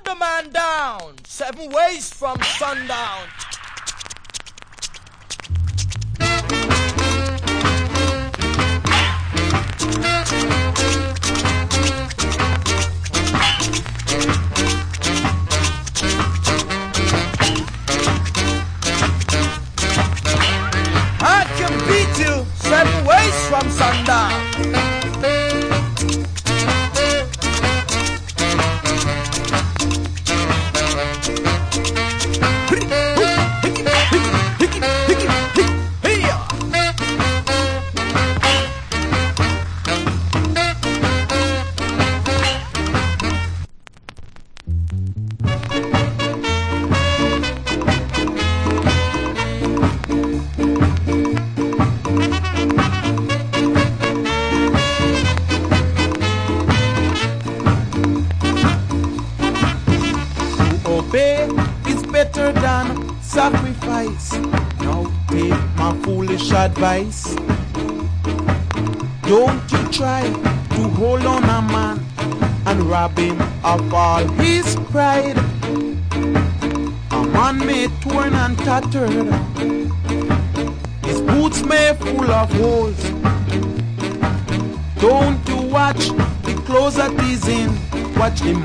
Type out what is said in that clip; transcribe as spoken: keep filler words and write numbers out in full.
the man down, seven ways from sundown. I can beat you seven ways from sundown. Obey is better than sacrifice. Now take my foolish advice. Don't you try to hold on a man and rob him of all his pride. A man may torn and tattered, his boots may full of holes. Don't you watch the clothes that he's in, watch the